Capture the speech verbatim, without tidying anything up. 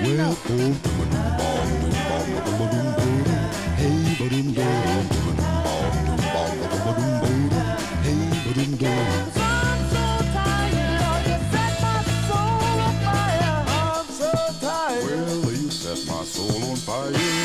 Well, oh, boom, boom, boom, boom, boom, boom, boom, hey, boom, boom, boom, boom, boom, boom, boom, hey, boom, boom. I'm so tired, oh, you set my soul on fire. I'm so tired. Well, you set my soul on fire.